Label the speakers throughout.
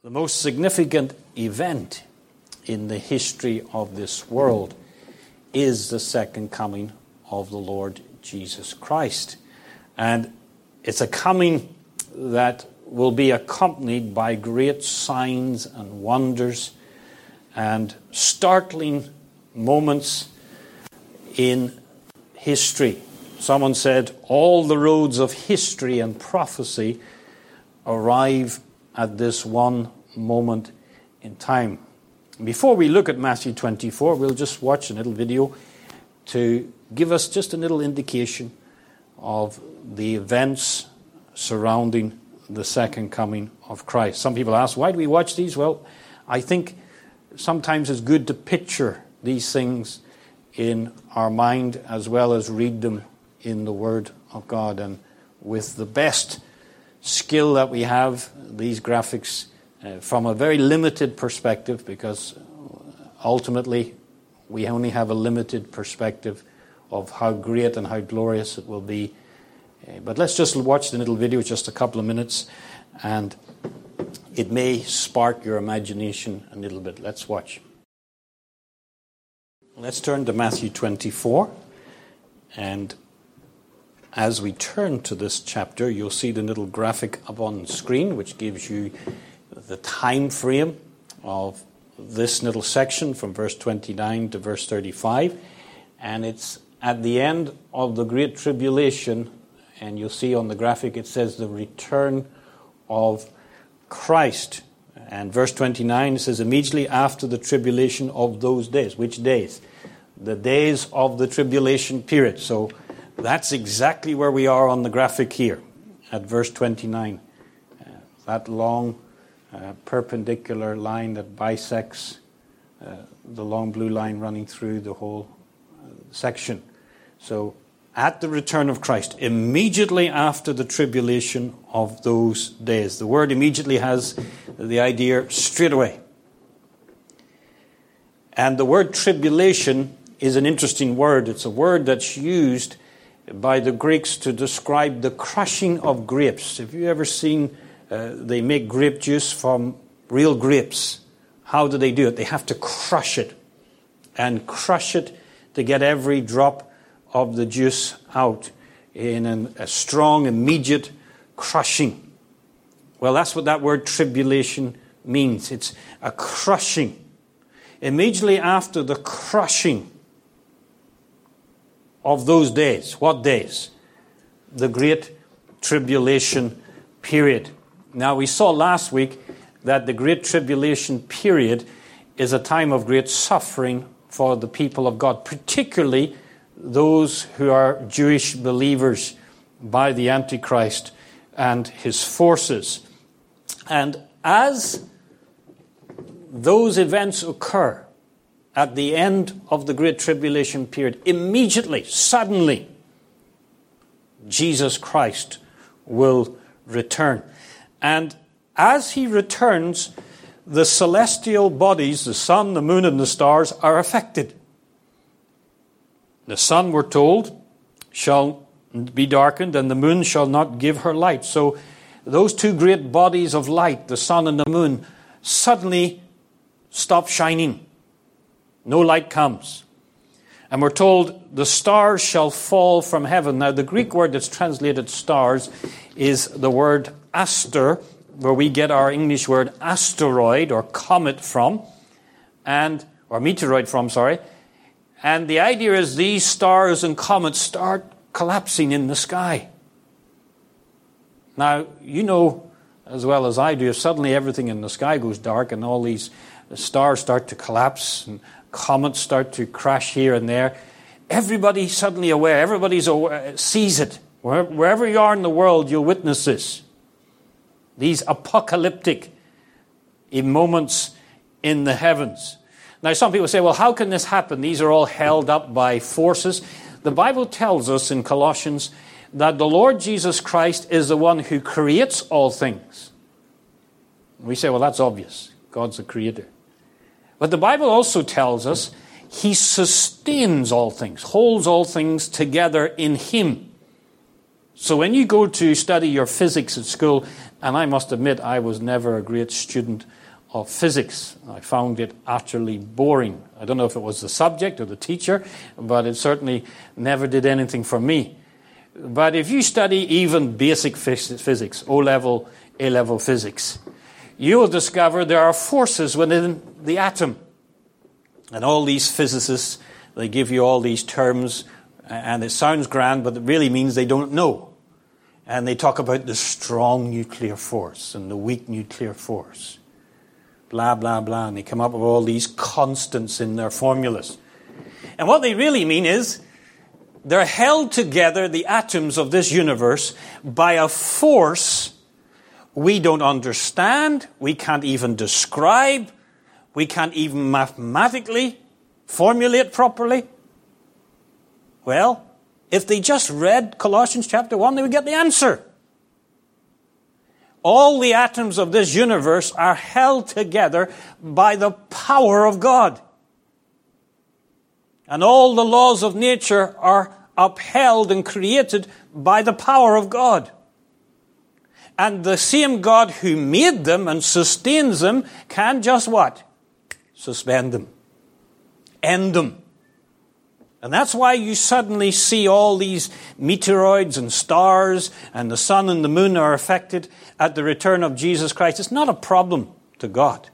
Speaker 1: The most significant event in the history of this world is the second coming of the Lord Jesus Christ. And it's a coming that will be accompanied by great signs and wonders and startling moments in history. Someone said, all the roads of history and prophecy arrive at this one moment in time. Before we look at Matthew 24, we'll just watch a little video to give us just a little indication of the events surrounding the second coming of Christ. Some people ask, why do we watch these? Well, I think sometimes it's good to picture these things in our mind as well as read them in the Word of God. And with the best skill that we have, these graphics, from a very limited perspective, because ultimately we only have a limited perspective of how great and how glorious it will be. But let's just watch the little video, just a couple of minutes, and it may spark your imagination a little bit. Let's watch. Let's turn to Matthew 24, and as we turn to this chapter, you'll see the little graphic up on the screen, which gives you the time frame of this little section from verse 29 to verse 35. And it's at the end of the Great Tribulation, and you'll see on the graphic it says the return of Christ. And verse 29 says, immediately after the tribulation of those days. Which days? The days of the tribulation period. So that's exactly where we are on the graphic here, at verse 29. That long perpendicular line that bisects the long blue line running through the whole section. So, at the return of Christ, immediately after the tribulation of those days. The word immediately has the idea straight away. And the word tribulation is an interesting word. It's a word that's used by the Greeks to describe the crushing of grapes. Have you ever seen they make grape juice from real grapes? How do they do it? They have to crush it and crush it to get every drop of the juice out in a strong, immediate crushing. Well, that's what that word tribulation means. It's a crushing. Immediately after the crushing of those days. What days? The Great Tribulation period. Now, we saw last week that the Great Tribulation period is a time of great suffering for the people of God, particularly those who are Jewish believers by the Antichrist and his forces. And as those events occur at the end of the Great Tribulation period, immediately, suddenly, Jesus Christ will return. And as he returns, the celestial bodies, the sun, the moon, and the stars, are affected. The sun, we're told, shall be darkened, and the moon shall not give her light. So those two great bodies of light, the sun and the moon, suddenly stop shining. No light comes. And we're told the stars shall fall from heaven. Now, the Greek word that's translated stars is the word aster, where we get our English word asteroid or comet from, or meteoroid from, sorry. And the idea is these stars and comets start collapsing in the sky. Now, you know as well as I do, if suddenly everything in the sky goes dark and all these stars start to collapse and comets start to crash here and there, everybody's suddenly aware, everybody's aware, sees it. Wherever you are in the world, you'll witness this. These apocalyptic moments in the heavens. Now, some people say, well, how can this happen? These are all held up by forces. The Bible tells us in Colossians that the Lord Jesus Christ is the one who creates all things. We say, well, that's obvious. God's the creator. But the Bible also tells us he sustains all things, holds all things together in him. So when you go to study your physics at school, and I must admit I was never a great student of physics. I found it utterly boring. I don't know if it was the subject or the teacher, but it certainly never did anything for me. But if you study even basic physics, O-level, A-level physics, you will discover there are forces within the atom. And all these physicists, they give you all these terms, and it sounds grand, but it really means they don't know. And they talk about the strong nuclear force and the weak nuclear force. Blah, blah, blah. And they come up with all these constants in their formulas. And what they really mean is they're held together, the atoms of this universe, by a force we don't understand, we can't even describe, we can't even mathematically formulate properly. Well, if they just read Colossians chapter 1, they would get the answer. All the atoms of this universe are held together by the power of God. And all the laws of nature are upheld and created by the power of God. And the same God who made them and sustains them can just what? Suspend them. End them. And that's why you suddenly see all these meteoroids and stars, and the sun and the moon are affected at the return of Jesus Christ. It's not a problem to God.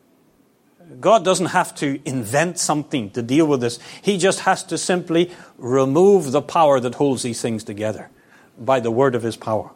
Speaker 1: God doesn't have to invent something to deal with this. He just has to simply remove the power that holds these things together by the word of his power.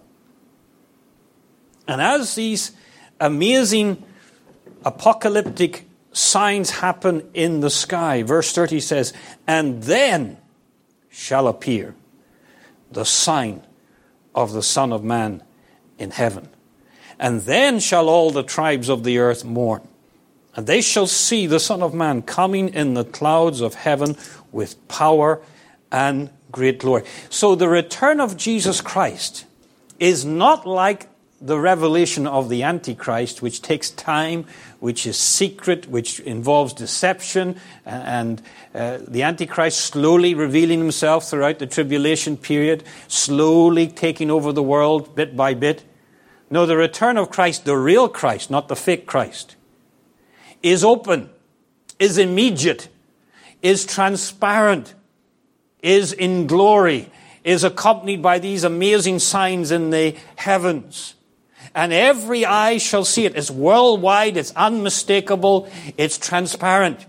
Speaker 1: And as these amazing apocalyptic signs happen in the sky, verse 30 says, and then shall appear the sign of the Son of Man in heaven. And then shall all the tribes of the earth mourn. And they shall see the Son of Man coming in the clouds of heaven with power and great glory. So the return of Jesus Christ is not like the revelation of the Antichrist, which takes time, which is secret, which involves deception, and the Antichrist slowly revealing himself throughout the tribulation period, slowly taking over the world bit by bit. No, the return of Christ, the real Christ, not the fake Christ, is open, is immediate, is transparent, is in glory, is accompanied by these amazing signs in the heavens. And every eye shall see it. It's worldwide, it's unmistakable, it's transparent.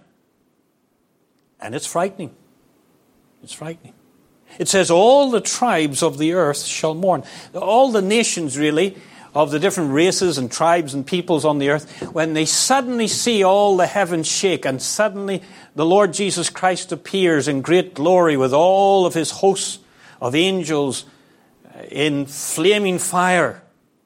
Speaker 1: And it's frightening. It's frightening. It says, all the tribes of the earth shall mourn. All the nations, really, of the different races and tribes and peoples on the earth, when they suddenly see all the heavens shake, and suddenly the Lord Jesus Christ appears in great glory with all of his hosts of angels in flaming fire,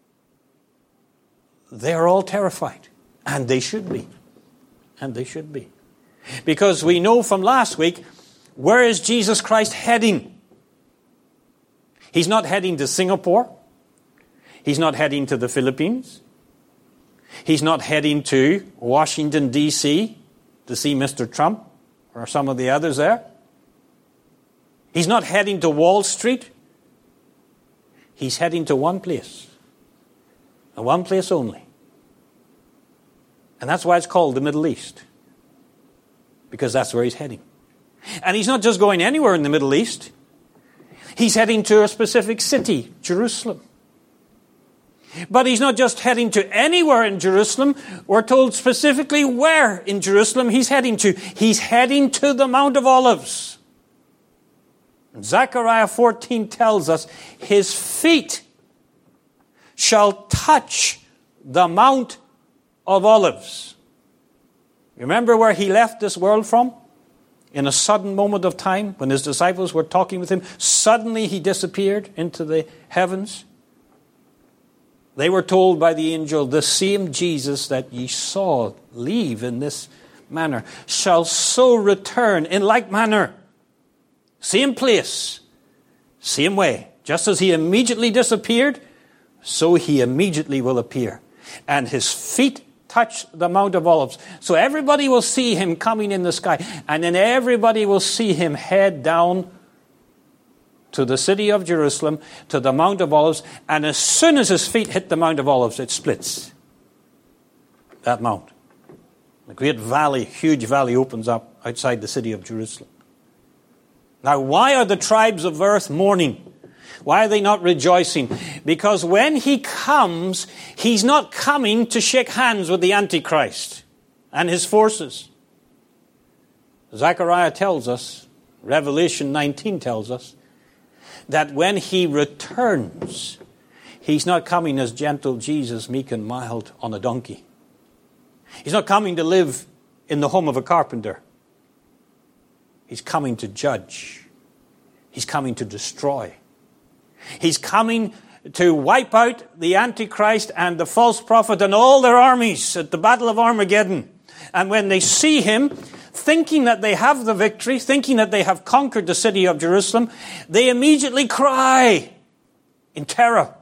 Speaker 1: they are all terrified. And they should be. And they should be. Because we know from last week, where is Jesus Christ heading? He's not heading to Singapore. He's not heading to the Philippines. He's not heading to Washington, D.C. to see Mr. Trump or some of the others there. He's not heading to Wall Street. He's heading to one place. And one place only. And that's why it's called the Middle East. Because that's where he's heading. And he's not just going anywhere in the Middle East. He's heading to a specific city, Jerusalem. But he's not just heading to anywhere in Jerusalem. We're told specifically where in Jerusalem he's heading to. He's heading to the Mount of Olives. And Zechariah 14 tells us his feet shall touch the Mount of Olives. Remember where he left this world from? In a sudden moment of time, when his disciples were talking with him, suddenly he disappeared into the heavens. They were told by the angel, the same Jesus that ye saw leave in this manner shall so return in like manner. Same place, same way. Just as he immediately disappeared, so he immediately will appear. And his feet touch the Mount of Olives. So everybody will see him coming in the sky. And then everybody will see him head down to the city of Jerusalem, to the Mount of Olives, and as soon as his feet hit the Mount of Olives, it splits. That mount. A great valley, huge valley opens up outside the city of Jerusalem. Now, why are the tribes of earth mourning? Why are they not rejoicing? Because when he comes, he's not coming to shake hands with the Antichrist and his forces. Zechariah tells us, Revelation 19 tells us, that when he returns, he's not coming as gentle Jesus, meek and mild on a donkey. He's not coming to live in the home of a carpenter. He's coming to judge. He's coming to destroy. He's coming to wipe out the Antichrist and the false prophet and all their armies at the Battle of Armageddon. And when they see him, thinking that they have the victory, thinking that they have conquered the city of Jerusalem, they immediately cry in terror.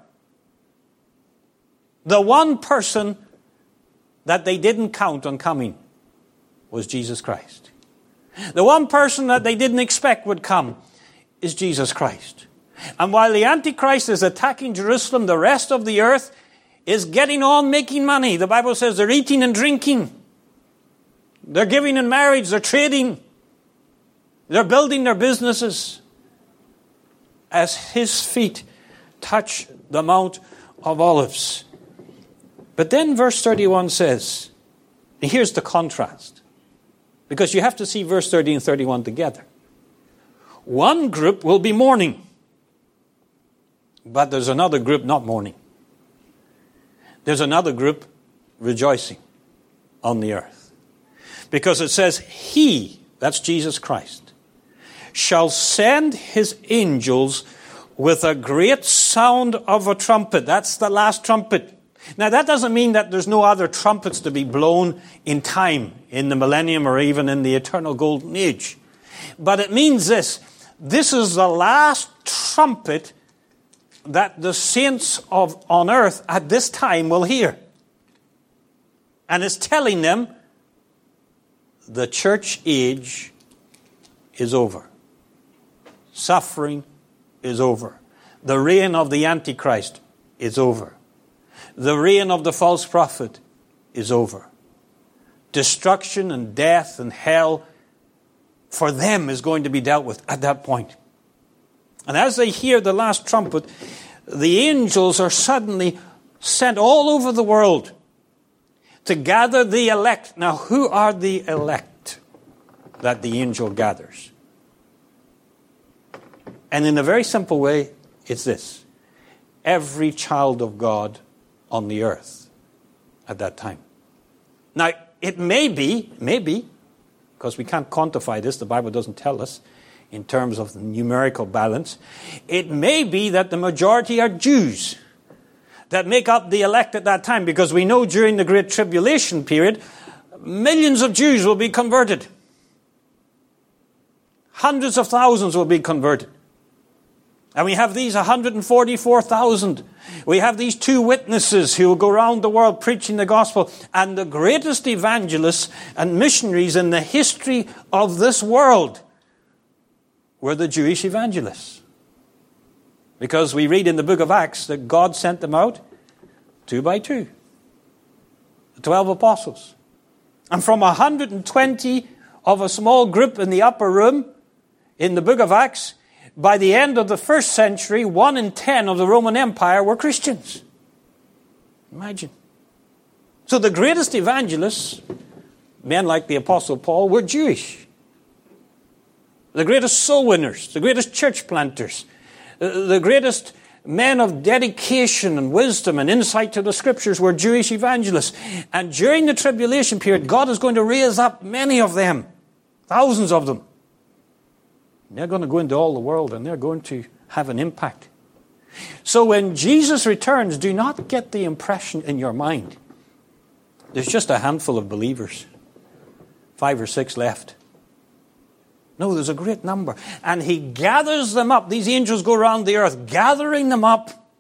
Speaker 1: The one person that they didn't count on coming was Jesus Christ. The one person that they didn't expect would come is Jesus Christ. And while the Antichrist is attacking Jerusalem, the rest of the earth is getting on making money. The Bible says they're eating and drinking. They're giving in marriage. They're trading. They're building their businesses as his feet touch the Mount of Olives. But then verse 31 says, and here's the contrast, because you have to see verse 30 and 31 together. One group will be mourning, but there's another group not mourning. There's another group rejoicing on the earth. Because it says, he, that's Jesus Christ, shall send his angels with a great sound of a trumpet. That's the last trumpet. Now that doesn't mean that there's no other trumpets to be blown in time, in the millennium or even in the eternal golden age. But it means this. This is the last trumpet that the saints on earth at this time will hear. And it's telling them the church age is over. Suffering is over. The reign of the Antichrist is over. The reign of the false prophet is over. Destruction and death and hell for them is going to be dealt with at that point. And as they hear the last trumpet, the angels are suddenly sent all over the world to gather the elect. Now, who are the elect that the angel gathers? And in a very simple way, it's this. Every child of God on the earth at that time. Now, it may be, because we can't quantify this, the Bible doesn't tell us in terms of the numerical balance, it may be that the majority are Jews that make up the elect at that time, because we know during the Great Tribulation period, millions of Jews will be converted. Hundreds of thousands will be converted. And we have these 144,000. We have these two witnesses who will go around the world preaching the gospel. And the greatest evangelists and missionaries in the history of this world were the Jewish evangelists. Because we read in the book of Acts that God sent them out 2 by 2. The 12 apostles. And from 120 of a small group in the upper room in the book of Acts, by the end of the first century, 1 in 10 of the Roman Empire were Christians. Imagine. So the greatest evangelists, men like the Apostle Paul, were Jewish. The greatest soul winners, the greatest church planters, the greatest men of dedication and wisdom and insight to the Scriptures were Jewish evangelists. And during the tribulation period, God is going to raise up many of them, thousands of them. They're going to go into all the world and they're going to have an impact. So when Jesus returns, do not get the impression in your mind there's just a handful of believers, 5 or 6 left. No, there's a great number. And he gathers them up. These angels go around the earth gathering them up.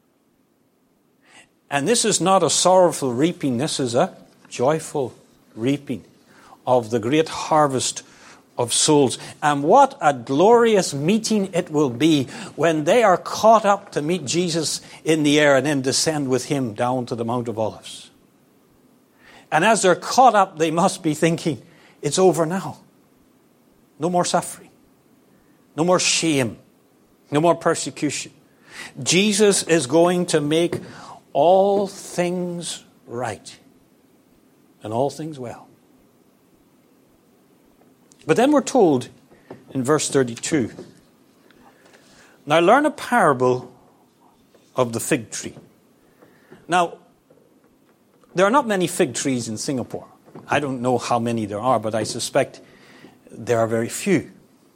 Speaker 1: And this is not a sorrowful reaping. This is a joyful reaping of the great harvest of souls. And what a glorious meeting it will be when they are caught up to meet Jesus in the air and then descend with him down to the Mount of Olives. And as they're caught up, they must be thinking, it's over now. No more suffering. No more shame. No more persecution. Jesus is going to make all things right. And all things well. But then we're told in verse 32, now learn a parable of the fig tree. Now, there are not many fig trees in Singapore. I don't know how many there are, but I suspect there are very few.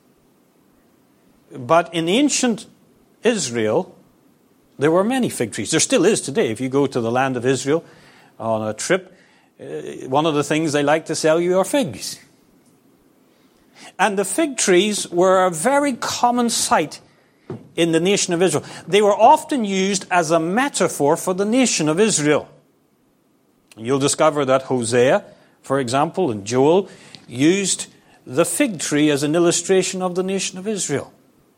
Speaker 1: But in ancient Israel, there were many fig trees. There still is today. If you go to the land of Israel on a trip, one of the things they like to sell you are figs. And the fig trees were a very common sight in the nation of Israel. They were often used as a metaphor for the nation of Israel. You'll discover that Hosea, for example, and Joel used the fig tree as an illustration of the nation of Israel.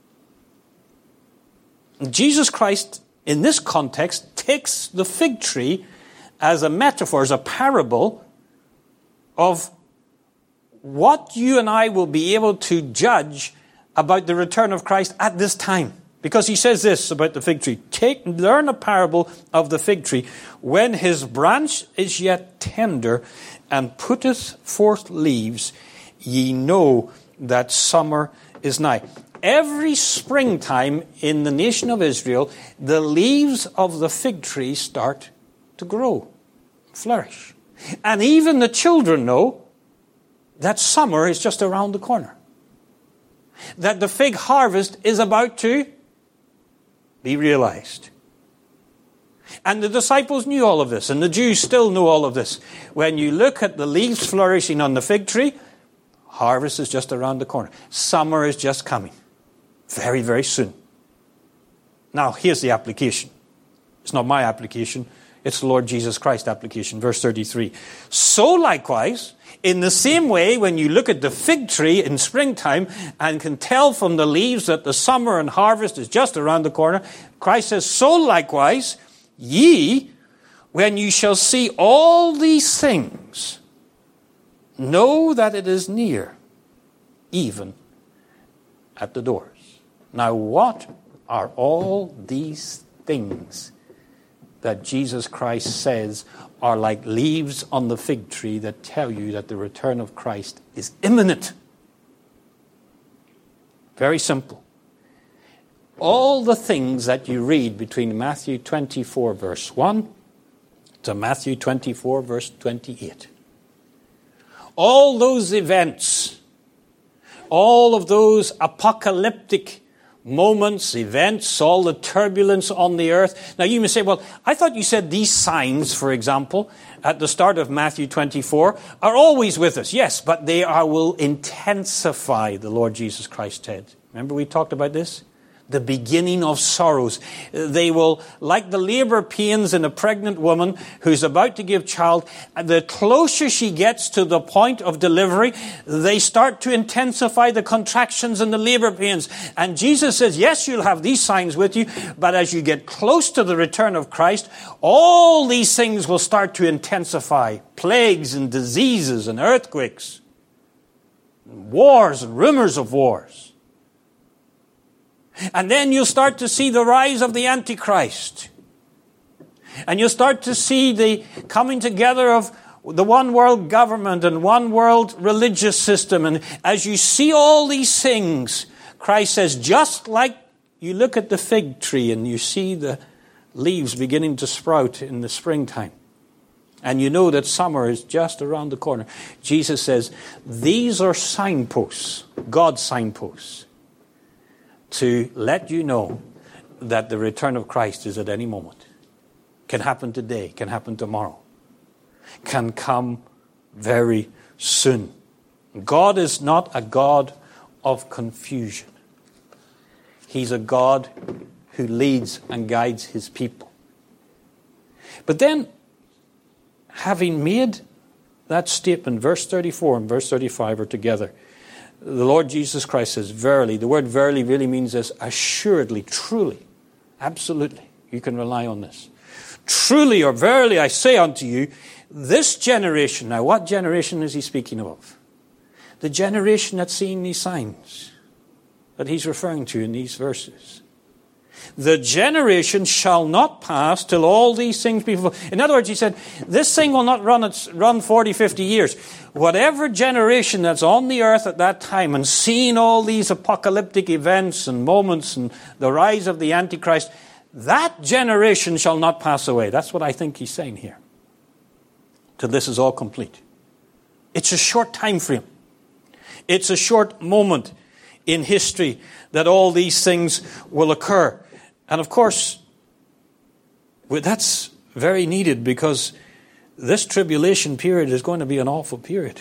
Speaker 1: Jesus Christ, in this context, takes the fig tree as a metaphor, as a parable of what you and I will be able to judge about the return of Christ at this time. Because he says this about the fig tree. Learn a parable of the fig tree. When his branch is yet tender and putteth forth leaves, ye know that summer is nigh. Every springtime in the nation of Israel, the leaves of the fig tree start to grow, flourish. And even the children know that summer is just around the corner. That the fig harvest is about to be realized. And the disciples knew all of this, and the Jews still know all of this. When you look at the leaves flourishing on the fig tree, harvest is just around the corner. Summer is just coming. Very, very soon. Now, here's the application. It's not my application. It's the Lord Jesus Christ application. Verse 33. So likewise, in the same way, when you look at the fig tree in springtime and can tell from the leaves that the summer and harvest is just around the corner, Christ says, so likewise, ye, when you shall see all these things, know that it is near, even at the doors. Now, what are all these things that Jesus Christ says are like leaves on the fig tree that tell you that the return of Christ is imminent? Very simple. All the things that you read between Matthew 24 verse 1 to Matthew 24 verse 28. All those events, all of those apocalyptic moments, events, all the turbulence on the earth. Now you may say, well, I thought you said these signs, for example, at the start of Matthew 24, are always with us. Yes, but they will intensify, the Lord Jesus Christ said. Remember we talked about this? The beginning of sorrows. They will, like the labor pains in a pregnant woman who's about to give child, the closer she gets to the point of delivery, they start to intensify the contractions and the labor pains. And Jesus says, yes, you'll have these signs with you, but as you get close to the return of Christ, all these things will start to intensify. Plagues and diseases and earthquakes, and wars and rumors of wars. And then you'll start to see the rise of the Antichrist. And you'll start to see the coming together of the one world government and one world religious system. And as you see all these things, Christ says, just like you look at the fig tree and you see the leaves beginning to sprout in the springtime, and you know that summer is just around the corner, Jesus says, these are signposts, God's signposts, to let you know that the return of Christ is at any moment. Can happen today, can happen tomorrow, can come very soon. God is not a God of confusion. He's a God who leads and guides his people. But then, having made that statement, verse 34 and verse 35 are together. the Lord Jesus Christ says, verily. The word verily really means this: assuredly, truly, absolutely. You can rely on this. Truly or verily I say unto you, this generation. Now, what generation is he speaking of? The generation that's seeing these signs that he's referring to in these verses. The generation shall not pass till all these things be fulfilled. In other words, he said, this thing will not run 40, 50 years. Whatever generation that's on the earth at that time and seeing all these apocalyptic events and moments and the rise of the Antichrist, that generation shall not pass away. That's what I think he's saying here. Till this is all complete. It's a short time frame. It's a short moment in history that all these things will occur. And of course, that's very needed, because this tribulation period is going to be an awful period.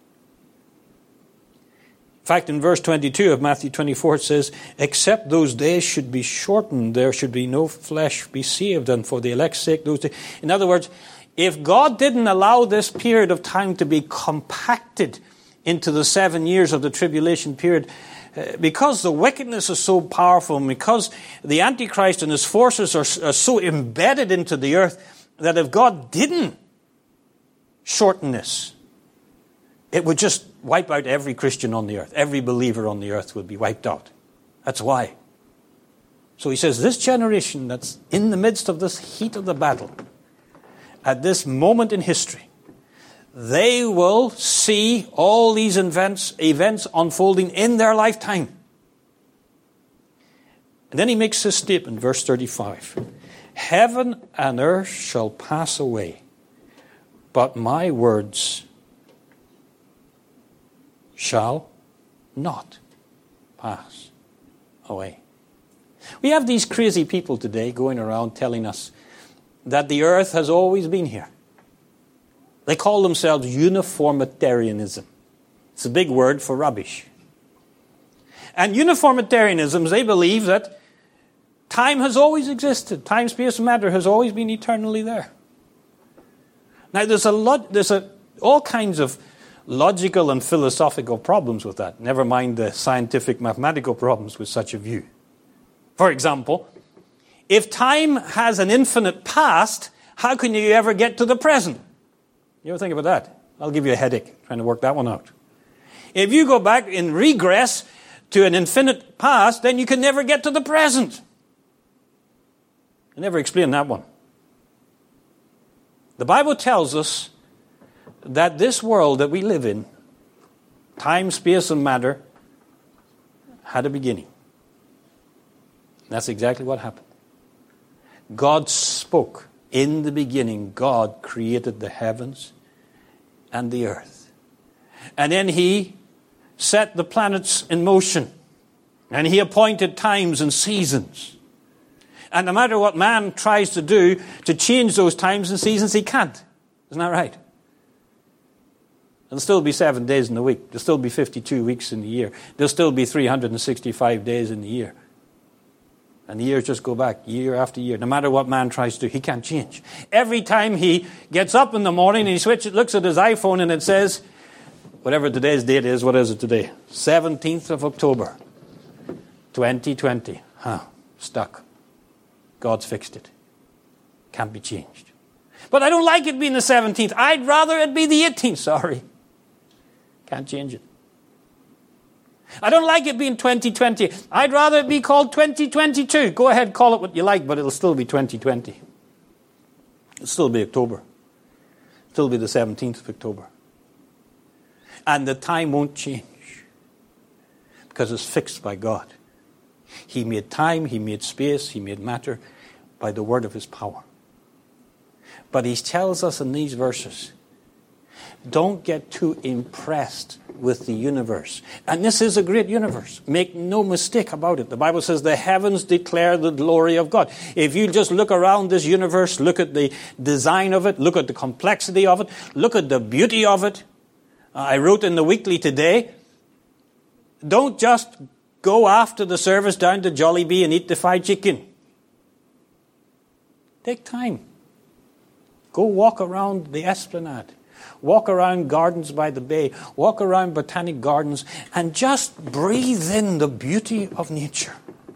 Speaker 1: In fact, in verse 22 of Matthew 24 it says, except those days should be shortened, there should be no flesh be saved, and for the elect's sake those days. In other words, if God didn't allow this period of time to be compacted into the 7 years of the tribulation period, because the wickedness is so powerful, and because the Antichrist and his forces are so embedded into the earth, that if God didn't shorten this, it would just wipe out every Christian on the earth. Every believer on the earth would be wiped out. That's why. So he says, this generation that's in the midst of this heat of the battle, at this moment in history, they will see all these events unfolding in their lifetime. And then he makes this statement, verse 35. Heaven and earth shall pass away, but my words shall not pass away. We have these crazy people today going around telling us that the earth has always been here. They call themselves uniformitarianism. It's a big word for rubbish. And uniformitarianism, they believe that time has always existed. Time, space, and matter has always been eternally there. Now, there's all kinds of logical and philosophical problems with that. Never mind the scientific, mathematical problems with such a view. For example, if time has an infinite past, how can you ever get to the present? You ever think about that? I'll give you a headache trying to work that one out. If you go back in regress to an infinite past, then you can never get to the present. I never explained that one. The Bible tells us that this world that we live in, time, space, and matter, had a beginning. That's exactly what happened. God spoke. In the beginning, God created the heavens and the earth. And then he set the planets in motion. And he appointed times and seasons. And no matter what man tries to do to change those times and seasons, he can't. Isn't that right? There'll still be 7 days in the week. There'll still be 52 weeks in the year. There'll still be 365 days in the year. And the years just go back year after year. No matter what man tries to do, he can't change. Every time he gets up in the morning and he looks at his iPhone and it says, whatever today's date is, what is it today? 17th of October, 2020. Stuck. God's fixed it. Can't be changed. But I don't like it being the 17th. I'd rather it be the 18th. Sorry. Can't change it. I don't like it being 2020. I'd rather it be called 2022. Go ahead, call it what you like, but it'll still be 2020. It'll still be October. It'll still be the 17th of October. And the time won't change because it's fixed by God. He made time, he made space, he made matter by the word of his power. But he tells us in these verses, don't get too impressed with the universe. And this is a great universe. Make no mistake about it. The Bible says the heavens declare the glory of God. If you just look around this universe, look at the design of it, look at the complexity of it, look at the beauty of it. I wrote in the Weekly today, don't just go after the service down to Jollibee and eat the fried chicken. Take time. Go walk around the Esplanade. Walk around Gardens by the Bay. Walk around Botanic Gardens and just breathe in the beauty of nature.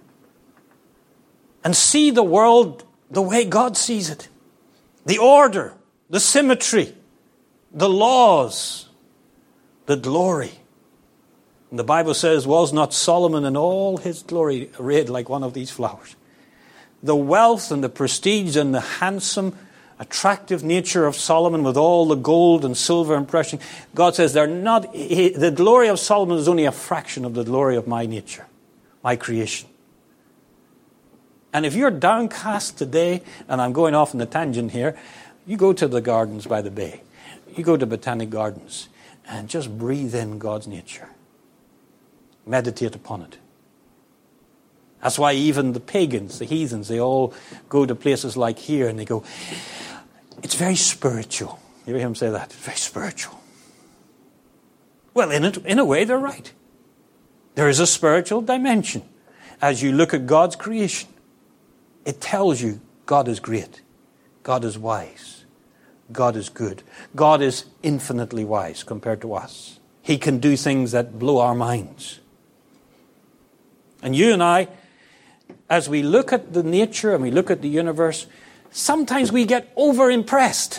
Speaker 1: And see the world the way God sees it. The order, the symmetry, the laws, the glory. And the Bible says, was not Solomon in all his glory arrayed like one of these flowers? The wealth and the prestige and the handsome, attractive nature of Solomon with all the gold and silver and precious. God says the glory of Solomon is only a fraction of the glory of my nature, my creation. And if you're downcast today, and I'm going off on a tangent here, you go to the Gardens by the Bay. You go to Botanic Gardens and just breathe in God's nature. Meditate upon it. That's why even the pagans, the heathens, they all go to places like here and they go, it's very spiritual. You hear him say that? It's very spiritual. Well, in a way, they're right. There is a spiritual dimension. As you look at God's creation, it tells you God is great. God is wise. God is good. God is infinitely wise compared to us. He can do things that blow our minds. And you and I, as we look at the nature and we look at the universe, sometimes we get over-impressed.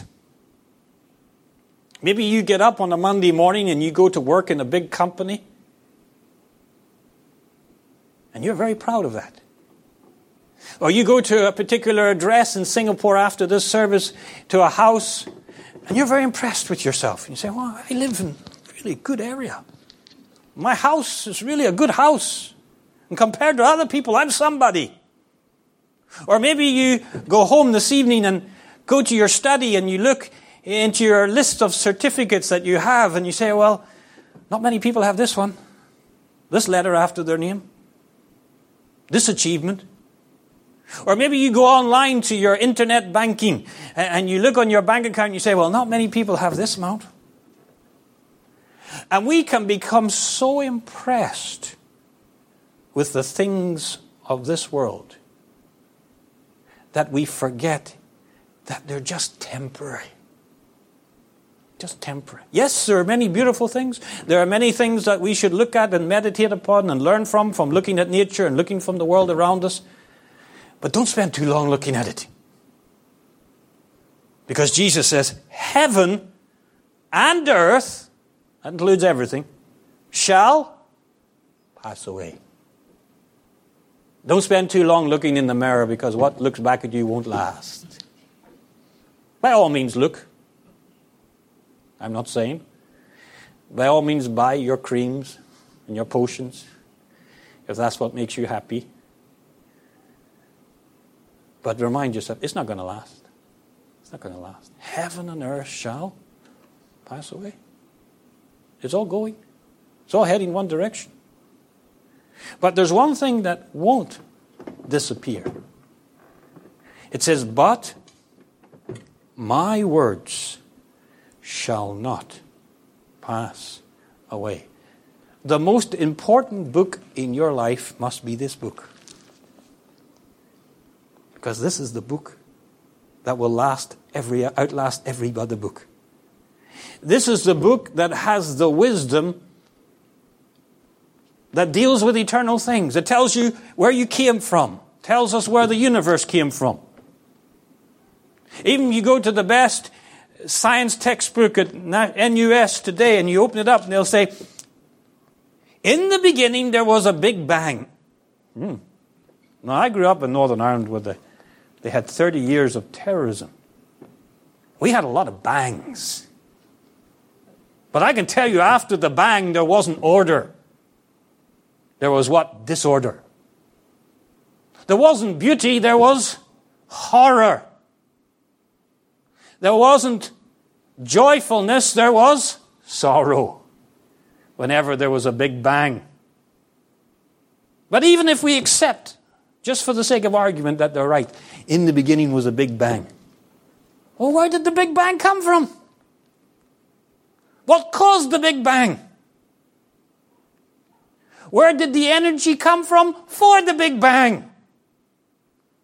Speaker 1: Maybe you get up on a Monday morning and you go to work in a big company. And you're very proud of that. Or you go to a particular address in Singapore after this service to a house and you're very impressed with yourself. And you say, well, I live in a really good area. My house is really a good house. And compared to other people, I'm somebody. Or maybe you go home this evening and go to your study and you look into your list of certificates that you have and you say, well, not many people have this one. This letter after their name. This achievement. Or maybe you go online to your internet banking and you look on your bank account and you say, well, not many people have this amount. And we can become so impressed with the things of this world that we forget that they're just temporary. Just temporary. Yes, there are many beautiful things. There are many things that we should look at and meditate upon and learn from looking at nature and looking from the world around us. But don't spend too long looking at it. Because Jesus says, heaven and earth, that includes everything, shall pass away. Don't spend too long looking in the mirror because what looks back at you won't last. By all means, look. I'm not saying. By all means, buy your creams and your potions if that's what makes you happy. But remind yourself, it's not going to last. It's not going to last. Heaven and earth shall pass away. It's all going. It's all heading one direction. But there's one thing that won't disappear. It says, but my words shall not pass away. The most important book in your life must be this book. Because this is the book that will outlast every other book. This is the book that has the wisdom that deals with eternal things. It tells you where you came from. Tells us where the universe came from. Even you go to the best science textbook at NUS today and you open it up and they'll say, in the beginning there was a big bang. Now I grew up in Northern Ireland where they had 30 years of terrorism. We had a lot of bangs. But I can tell you after the bang there wasn't order. There was what? Disorder. There wasn't beauty, there was horror. There wasn't joyfulness, there was sorrow. Whenever there was a big bang. But even if we accept, just for the sake of argument, that they're right, in the beginning was a big bang. Well, where did the big bang come from? What caused the big bang? Where did the energy come from for the big bang?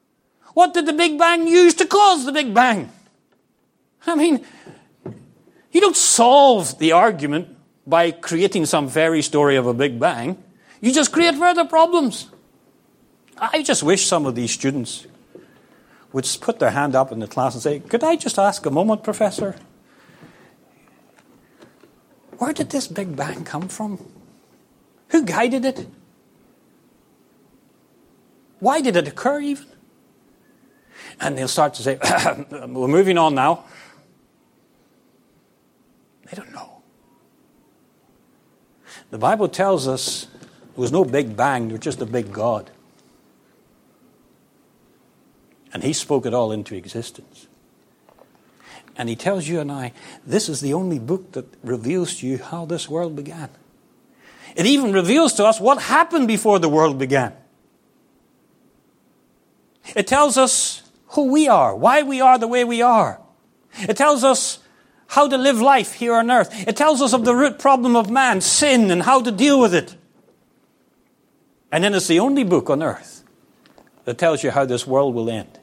Speaker 1: What did the big bang use to cause the big bang? I mean, You don't solve the argument by creating some fairy story of a Big Bang. You just create further problems. I just wish some of these students would put their hand up in the class and say, could I just ask a moment, Professor? Where did this Big Bang come from? Who guided it? Why did it occur even? And they'll start to say, we're moving on now. They don't know. The Bible tells us there was no Big Bang, there was just a big God. And he spoke it all into existence. And he tells you and I, this is the only book that reveals to you how this world began. It even reveals to us what happened before the world began. It tells us who we are, why we are the way we are. It tells us how to live life here on earth. It tells us of the root problem of man, sin, and how to deal with it. And then it's the only book on earth that tells you how this world will end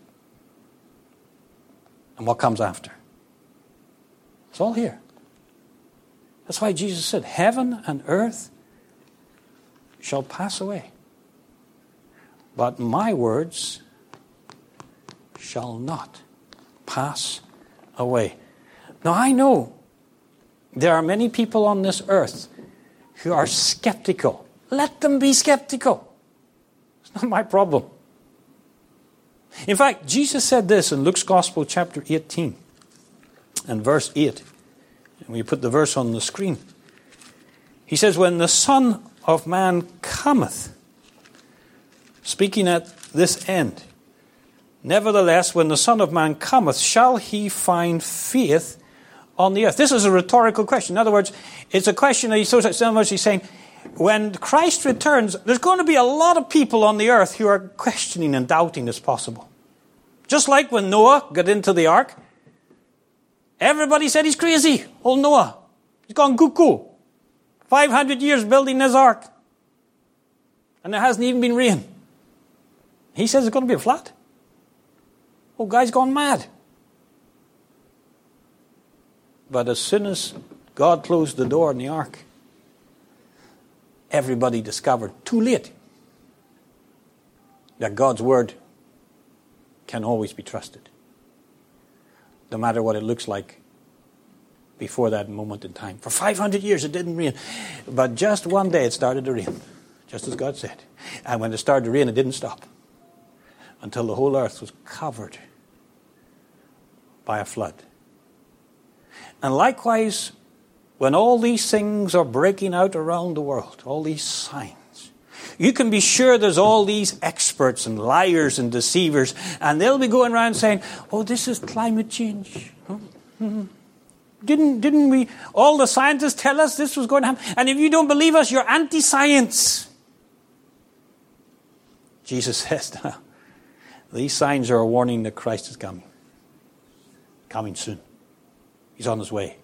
Speaker 1: and what comes after. It's all here. That's why Jesus said, heaven and earth shall pass away, but my words shall not pass away. Now I know there are many people on this earth who are skeptical. Let them be skeptical. It's not my problem. In fact, Jesus said this in Luke's Gospel, chapter 18, and verse 8. And we put the verse on the screen. He says, when the Son of Man cometh, speaking at this end, nevertheless, when the Son of Man cometh, shall he find faith on the earth? This is a rhetorical question. In other words, it's a question that he's saying, when Christ returns, there's going to be a lot of people on the earth who are questioning and doubting it's possible. Just like when Noah got into the ark, everybody said he's crazy. Old Noah, he's gone cuckoo. 500 years building this ark. And there hasn't even been rain. He says it's going to be a flood. Oh, guy's gone mad. But as soon as God closed the door on the ark, everybody discovered, too late, that God's word can always be trusted. No matter what it looks like before that moment in time. For 500 years it didn't rain. But just one day it started to rain. Just as God said. And when it started to rain, it didn't stop. Until the whole earth was covered by a flood. And likewise, when all these things are breaking out around the world, all these signs, you can be sure there's all these experts and liars and deceivers, and they'll be going around saying, oh, this is climate change. Didn't we, all the scientists tell us this was going to happen? And if you don't believe us, you're anti-science. Jesus says, now, these signs are a warning that Christ is coming. Coming soon. He's on his way.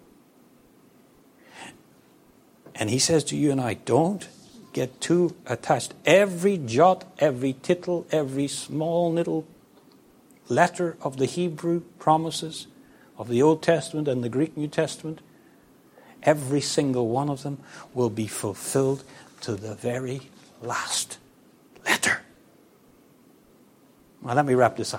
Speaker 1: And he says to you and I, don't get too attached. Every jot, every tittle, every small little letter of the Hebrew promises of the Old Testament and the Greek New Testament, every single one of them will be fulfilled to the very last letter. Now let me wrap this up.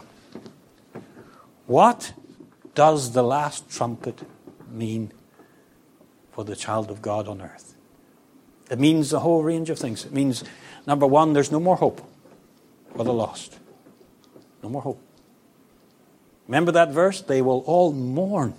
Speaker 1: What does the last trumpet mean for the child of God on earth? It means a whole range of things. It means, number one, there's no more hope for the lost. No more hope. Remember that verse? They will all mourn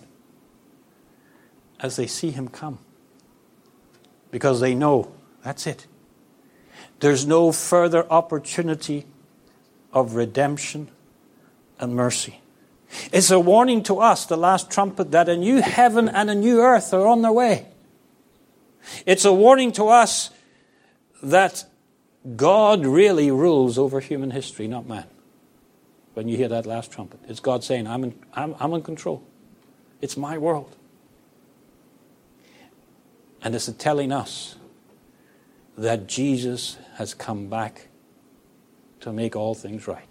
Speaker 1: as they see him come. Because they know that's it. There's no further opportunity of redemption and mercy. It's a warning to us, the last trumpet, that a new heaven and a new earth are on their way. It's a warning to us that God really rules over human history, not man. When you hear that last trumpet, it's God saying, I'm in control. It's my world. And it's telling us that Jesus has come back to make all things right.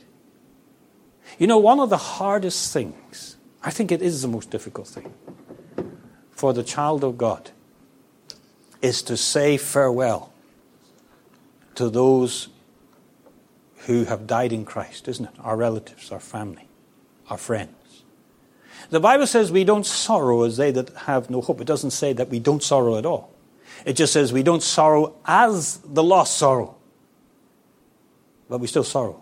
Speaker 1: You know, one of the hardest things, I think it is the most difficult thing, for the child of God is to say farewell to those who have died in Christ, isn't it? Our relatives, our family, our friends. The Bible says we don't sorrow as they that have no hope. It doesn't say that we don't sorrow at all. It just says we don't sorrow as the lost sorrow. But we still sorrow.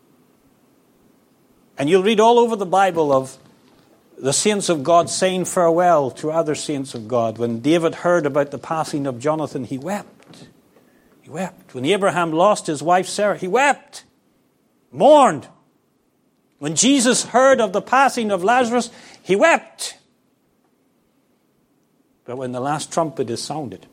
Speaker 1: And you'll read all over the Bible of the saints of God saying farewell to other saints of God. When David heard about the passing of Jonathan, he wept. He wept. When Abraham lost his wife Sarah, he wept. Mourned. When Jesus heard of the passing of Lazarus, he wept. But when the last trumpet is sounded,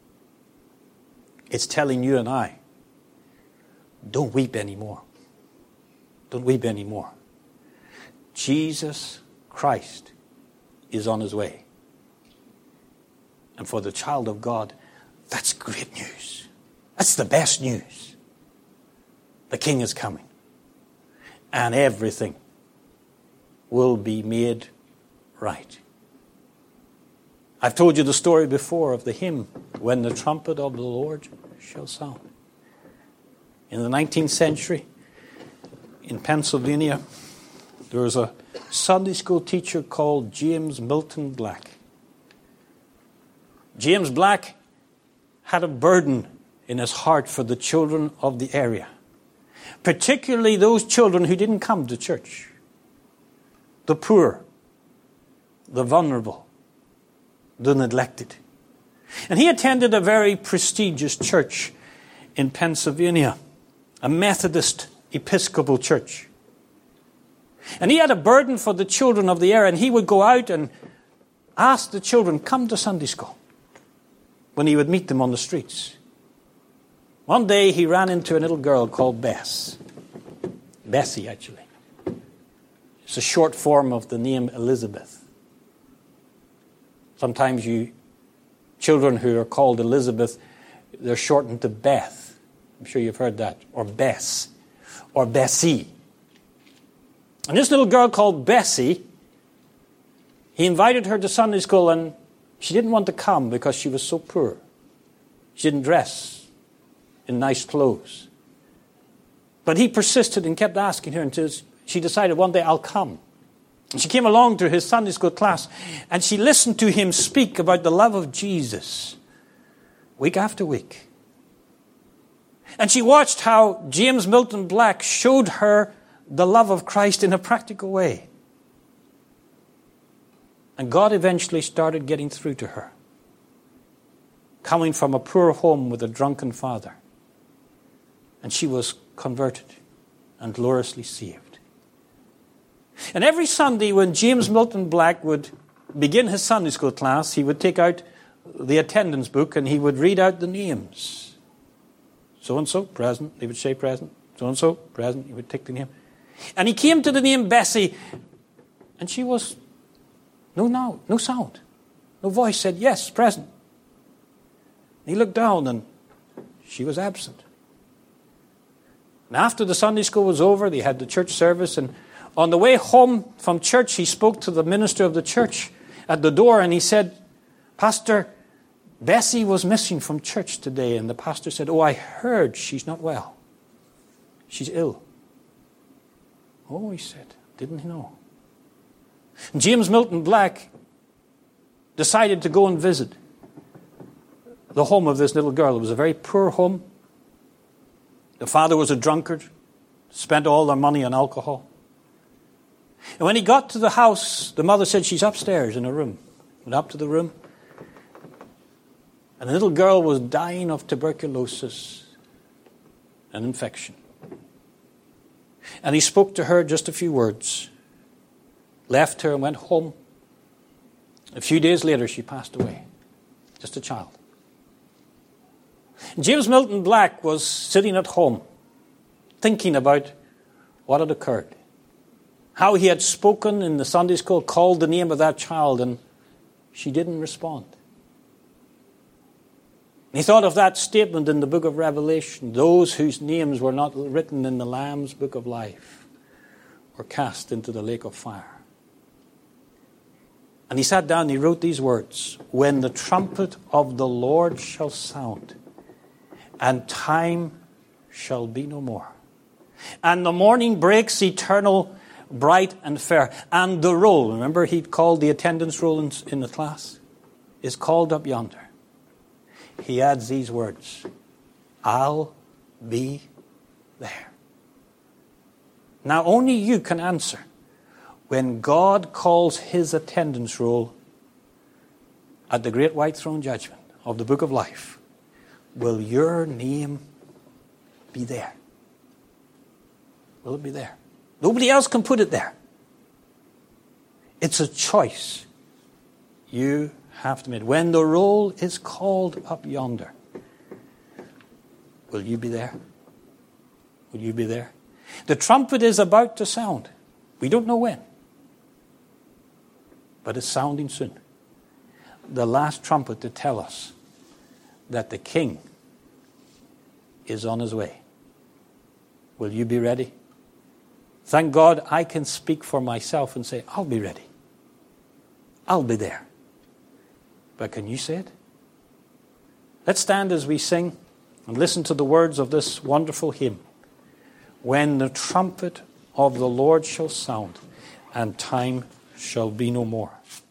Speaker 1: it's telling you and I, don't weep anymore. Don't weep anymore. Jesus Christ is on his way. And for the child of God, that's great news. That's the best news. The King is coming. And everything will be made right. I've told you the story before of the hymn, When the Trumpet of the Lord Shall Sound. In the 19th century, in Pennsylvania, there was a Sunday school teacher called James Milton Black. James Black had a burden in his heart for the children of the area, particularly those children who didn't come to church, the poor, the vulnerable, the neglected. And he attended a very prestigious church in Pennsylvania, a Methodist Episcopal church. And he had a burden for the children of the area, and he would go out and ask the children, come to Sunday school, when he would meet them on the streets. One day he ran into a little girl called Bessie, actually. It's a short form of the name Elizabeth. Sometimes children who are called Elizabeth, they're shortened to Beth. I'm sure you've heard that. Or Bess. Or Bessie. And this little girl called Bessie, he invited her to Sunday school, and she didn't want to come because she was so poor. She didn't dress in nice clothes. But he persisted and kept asking her until she decided one day, I'll come. And she came along to his Sunday school class, and she listened to him speak about the love of Jesus week after week. And she watched how James Milton Black showed her the love of Christ in a practical way. And God eventually started getting through to her, coming from a poor home with a drunken father. And she was converted and gloriously saved. And every Sunday when James Milton Black would begin his Sunday school class, he would take out the attendance book and he would read out the names. So-and-so, present. They would say present. So-and-so, present. He would take the name. And he came to the name Bessie, and she was no sound. No voice said, yes, present. He looked down, and she was absent. And after the Sunday school was over, they had the church service, and on the way home from church, he spoke to the minister of the church at the door, and he said, Pastor, Bessie was missing from church today. And the pastor said, oh, I heard she's not well. She's ill. Oh, he said, didn't he know? And James Milton Black decided to go and visit the home of this little girl. It was a very poor home. The father was a drunkard, spent all their money on alcohol. And when he got to the house, the mother said, she's upstairs in her room. Went up to the room. And the little girl was dying of tuberculosis and infection. And he spoke to her just a few words, left her and went home. A few days later, she passed away. Just a child. And James Milton Black was sitting at home, thinking about what had occurred. How he had spoken in the Sunday school, called the name of that child, and she didn't respond. He thought of that statement in the book of Revelation, those whose names were not written in the Lamb's book of life were cast into the lake of fire. And he sat down and he wrote these words. When the trumpet of the Lord shall sound, and time shall be no more. And the morning breaks eternal, bright and fair. And the roll, remember he'd called the attendance roll in the class, is called up yonder. He adds these words. I'll be there. Now only you can answer. When God calls his attendance roll at the great white throne judgment of the book of life, will your name be there? Will it be there? Nobody else can put it there. It's a choice you have to make. When the roll is called up yonder, will you be there? Will you be there? The trumpet is about to sound. We don't know when. But it's sounding soon. The last trumpet to tell us that the King is on his way. Will you be ready? Thank God I can speak for myself and say, I'll be ready. I'll be there. But can you say it? Let's stand as we sing and listen to the words of this wonderful hymn. When the trumpet of the Lord shall sound, and time shall be no more.